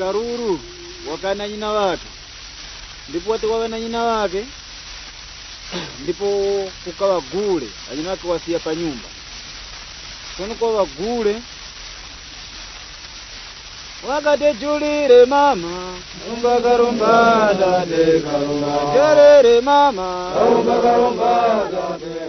karuru wakana nyina wake, ndipo watiwawe na nyina wake, ndipo kukawa gule anyina wake wasia pa nyumba. Sono kwa wagule wakati julire mama rumba karumba dade karumba jerere mama rumba karumba dade